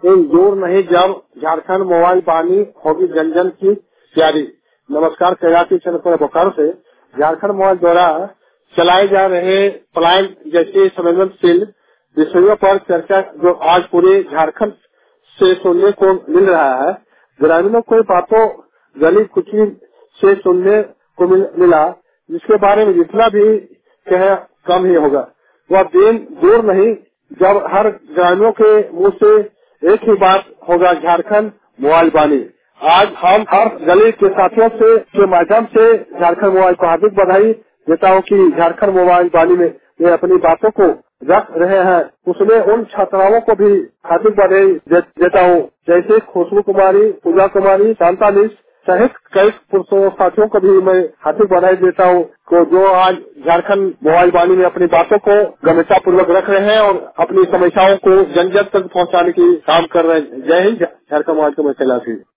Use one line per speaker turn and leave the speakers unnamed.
इन दूर नहीं जब झारखंड मोबाइल बानी होगी जन जन की प्यारी। नमस्कार, कैलाशी चंद्र बोकारो से। झारखंड मोबाइल द्वारा चलाए जा रहे पलायन जैसे संवेदनशील विषयों पर चर्चा जो आज पूरे झारखंड से सुनने को मिल रहा है। ग्रामीणों को बातों गली कुची से सुनने को मिला, जिसके बारे में जितना भी कहे कम ही होगा। वह दिन दूर नहीं जब हर ग्रामीणों के मुंह से एक ही बात होगा, झारखंड मोबाइल बानी। आज हम हर गली के साथियों से के माध्यम से झारखंड मोबाइल को हार्दिक बधाई देता हूँ कि झारखंड मोबाइल बानी में वे अपनी बातों को रख रहे हैं। उसमें उन छात्राओं को भी हार्दिक बधाई देता हूँ, जैसे खुशबू कुमारी, पूजा कुमारी, शांता मिश्र सहित कई पुरुषों साथियों को भी मैं हार्दिक बधाई देता हूँ को जो आज झारखंड मोबाइल बानी में अपनी बातों को गंभीरता पूर्वक रख रहे हैं और अपनी समस्याओं को जन जन तक पहुँचाने की काम कर रहे हैं। जय हिंद, झारखंड मोबाइल को मैं कैलाशी।